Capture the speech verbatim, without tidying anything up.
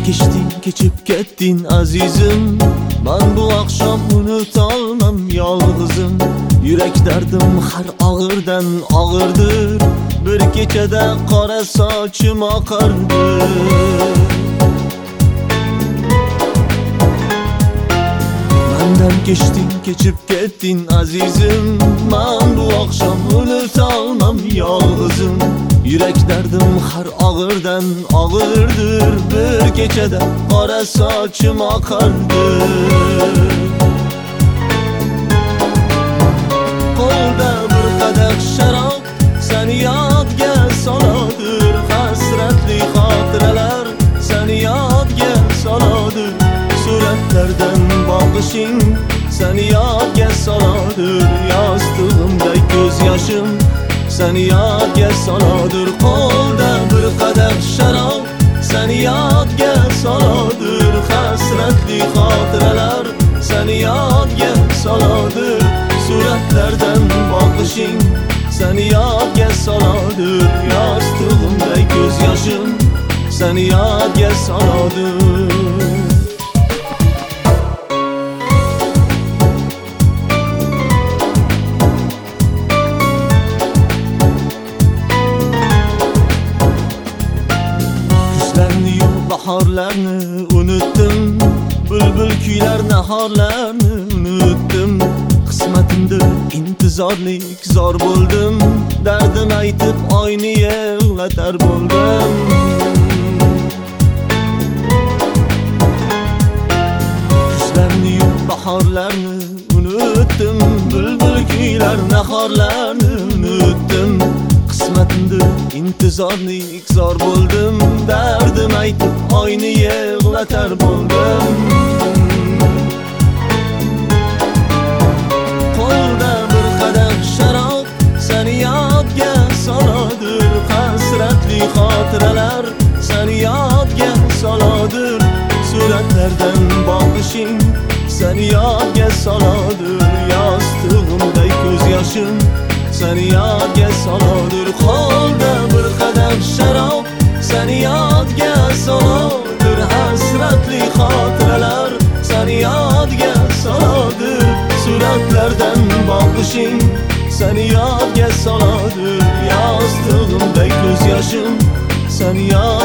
kechding, kechib ketding azizim. Men bu akşam unutolmam yolg'izim. Yurak dardim har og'irdan og'irdir. Bir kechada qora sochim oqardi. Mendan kechding, kechib ketding azizim. Men bu akşam unutolmam yolg'izim. Yurak dardim har og'irdan og'irdir. Bir kechada qora sochim oqardi. Qo'lda bir qadah sharob seni yodga soladir. Hasratli xotiralar seni yodga soladir. Suratlardan boqishing seni yodga soladir. Yostig'imda ko'z yoshim seni yodga soladir. Qo'lda bir qadah sharob seni yodga soladir. Hasratli xotiralar seni yodga soladir. Suratlardan boqishing seni yodga soladir. Yostig'imda ko'z yoshim seni yodga soladir. Bahorlarni unutdim, bulbul kuylar nahorlarni unutdim. Qismatimda intizorlik zor bo'ldim. Dardim aytib oyni yig'latar bo'ldim. Kuzlarni yu bahorlarni unutdim, bulbul kuylar nahorlarni unutdim. Qismatimda intizorlik zor bo'ldim. Dardim aytib oyni yig'latar bo'ldim. Qo'lda bir qadah sharob seni yodga soladir. Hasratli xotiralar seni yodga soladir. Suratlardan boqishing seni yodga soladir. Yostig'imda ko'z yoshim seni yodga soladir. Qo'lda bir qadah sharob seni yodga soladir. Hasratli xotiralar seni yodga soladir. Suratlardan boqishing seni yodga soladir. Yostig'imda ko'z yoshim seni yodga